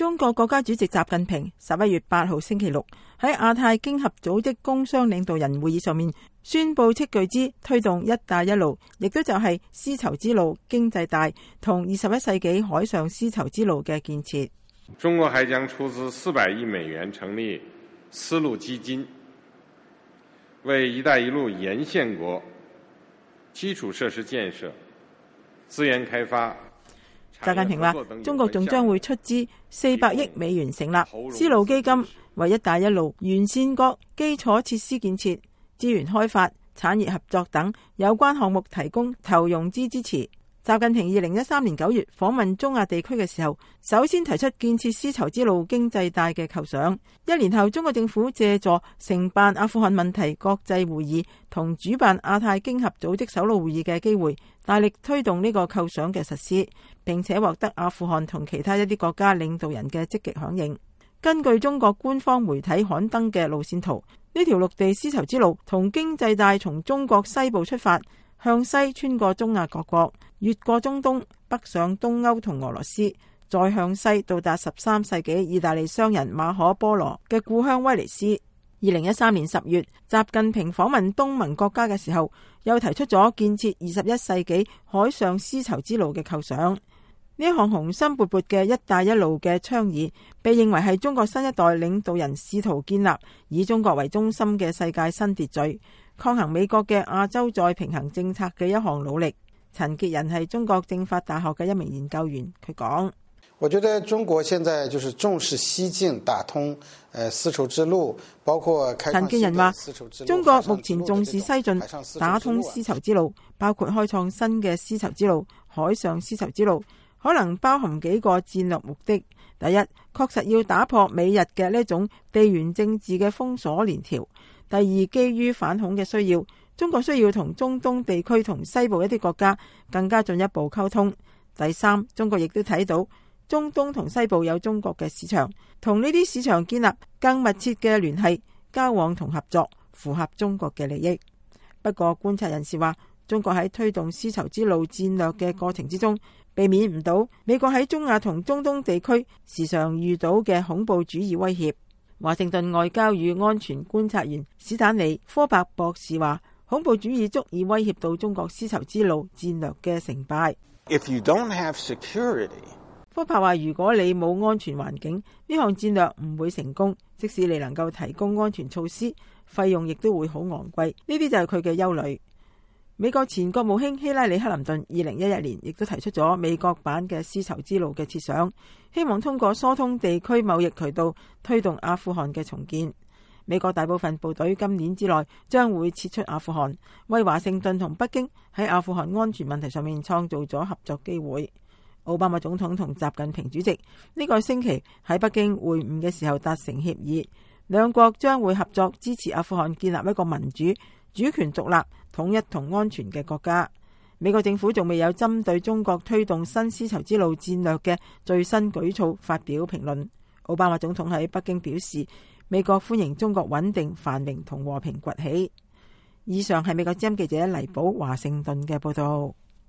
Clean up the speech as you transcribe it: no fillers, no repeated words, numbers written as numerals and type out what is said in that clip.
中國國家主席習近平11月8號星期六喺亞太經合組織工商領導人會議上面宣布斥巨資推動一帶一路，亦都就係絲綢之路經濟帶同21世紀海上絲綢之路嘅建設。 中國還將出資400億美元成立絲路基金，為一帶一路沿線國基礎設施建設、資源開發。 習近平話，中國仲將會出資400億美元成立絲路基金，為一帶一路沿線國基礎設施建設、資源開發、產業合作等有關項目提供投融資支持。習近平2013年9月訪問中亞地區嘅時候，首先提出建設絲綢之路經濟帶嘅構想。1年後，中國政府借助承辦阿富汗問題國際會議同主辦亞太經合組織首腦會議嘅機會，大力推動呢個構想嘅實施，並且獲得阿富汗同其他一啲國家領導人嘅積極響應。根據中國官方媒體刊登嘅路線圖，呢條陸地絲綢之路同經濟帶從中國西部出發，向西穿過中亞各國，越過中東，北上東歐同俄羅斯，再向西到達13世紀意大利商人馬可波羅嘅故鄉威尼斯。2013年10月，習近平訪問東盟國家嘅時候，又提出咗建設21世紀海上絲綢之路嘅構想。呢項雄心勃勃嘅一帶一路嘅倡議，被認為係中國新一代領導人試圖建立以中國為中心嘅世界新秩序，抗衡美國嘅亞洲再平衡政策嘅一項努力。陳潔仁係中國政法大學嘅一名研究員，佢講： 我覺得中國現在就是重視西進打通絲綢之路，包括開陳潔仁話，中國目前重視西進打通絲綢之路，包括開創新嘅絲綢之路、海上絲絲綢之路，可能包含幾個戰略目的。第一，確實要打破美日嘅呢種地緣政治嘅封鎖鏈條。第二，基於反恐嘅需要，中國需要同中東地區同西部一啲國家更加進一步溝通。第三，中國亦都睇到中東同西部有中國嘅市場，同呢啲市場建立更密切嘅聯繫、交往同合作，符合中國嘅利益。不過，觀察人士話，中國喺推動絲綢之路戰略嘅過程之中，避免唔到美國喺中亞同中東地區時常遇到嘅恐怖主義威脅。華盛頓外交與安全觀察員史坦尼科伯博士話，恐怖主義足以威脅到中國絲綢之路戰略嘅成敗。 If you don't have security， 科伯話，如果你冇安全環境，呢項戰略唔會成功。即使你能夠提供安全措施，費用亦都會好昂貴。呢啲就係佢嘅憂慮。美國前國務卿希拉里克林頓2011年亦都提出咗美國版嘅絲綢之路嘅設想，希望通過疏通地區貿易渠道推動阿富汗嘅重建。美國大部分部隊今年之內將會撤出阿富汗，為華盛頓同北京喺阿富汗安全問題上面創造咗合作機會。奧巴馬總統同習近平主席呢個星期喺北京會晤嘅時候達成協議，兩國將會合作支持阿富汗建立一個民主、主權獨立、統一同安全嘅國家。美國政府仲未有針對中國推動新絲綢之路戰略嘅最新舉措發表評論。奧巴馬總統喺北京表示，美國歡迎中國穩定、繁榮同和平崛起。以上係美國之音記者黎寶華盛頓嘅報道。